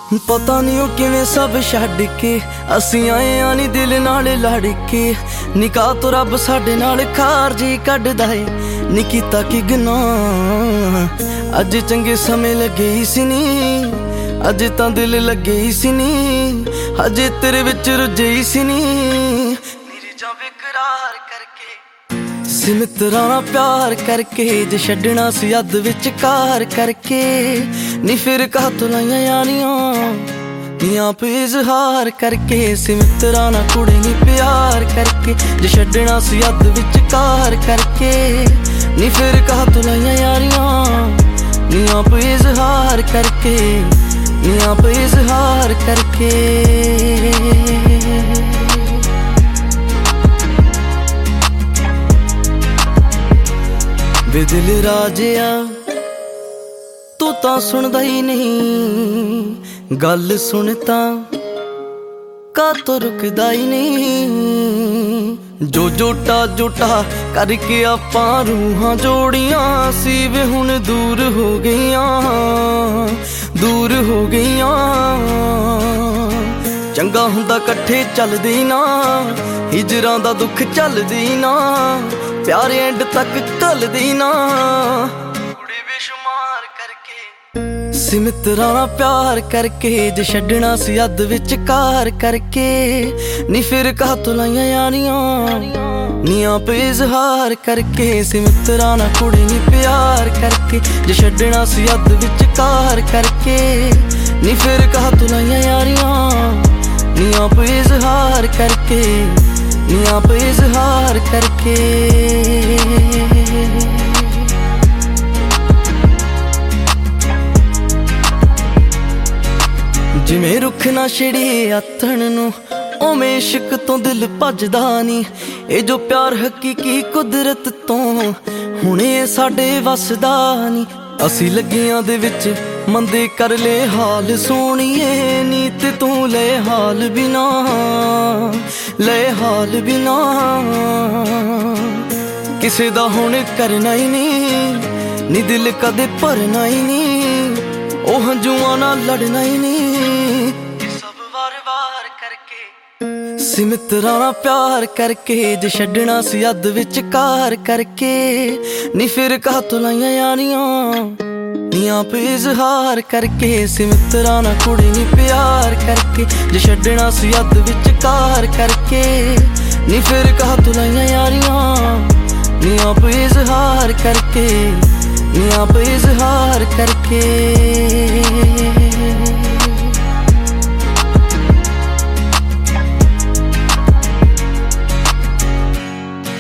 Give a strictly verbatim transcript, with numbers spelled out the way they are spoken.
पता नहीं किवें सब छड्ड के असीं आए आ नी दिल नाल लड़ के। निकाह तो रब साडे नाल खारजी कढदा है, नी कीता कि गुनाह। अज चंगे समय लगे ही सी नी, अज तां दिल लगे ही सी नी, अज तेरे विच रुझे ही सी नी। मेरी जां बेकरार करके सी मित्तरां नाल प्यार करके, जे छड्डना सी अद विच कार करके। नी फिर कह तो लाइयां यारियां नी आप इजहार करके, सी मित्तरां नाल कुड़ी नी प्यार करके, जे छड्डना सी अद विच कार करके। नी फिर कह तो लाइयां यारियां नी आप इजहार करके, नी आप इजहार करके। वे दिल राजिया तू तां सुनदा ही नहीं, गल सुनता का तो रुकदा ही नहीं। जो जोटा जोटा करके आपां रूहां जोड़ियां सी, वे हुण दूर हो गईयां, दूर हो गईयां। चंगा हुंदा कट्ठे चलदे ना, हिजरां दा दुख झलदी ना, प्यार एंड तक घलदी ना। कुड़ी बेशुमार करके सी मित्तरां नाल प्यार करके, जे छड्डना सी अद विच कार करके। नी फिर कह तो लाइयां यारियां नी आप इजहार करके, सी मित्तरां नाल कुड़ी नी प्यार करके, जे छड्डना सी अद विच कार करके। नी फिर कह तो लाइयां यारियां नी आप इजहार करके, नी आप इजहार करके। जिवें रुख ना छिड़िए आथण नूं, उवें इश्क तो दिल भजदा नी। ये जो प्यार हकीकी कुदरत तो हुणे साडे वसदा नी। असी लगियां दे विच मंदे कर ले हाल सोहणीए, नी ते तू ले हाल बिना, ले हाल बिना। किसे दा हुण करना ही नहीं, नी दिल कदे भरना ही नहीं, ओ हंजुआं नाल लड़ना ही नहीं। सब वार वार करके सी मित्तरां नाल प्यार करके, जे छड्डना सी अद विच कार करके। नी फिर कह तो लाइयां यारियां नी आप इजहार करके, सी मित्तरां नाल कुड़ी नी प्यार करके, जे छड्डना सी अद विच कार करके। नी फिर कह तो लाइयां यारियां नी आप इजहार करके, नी आप इजहार करके।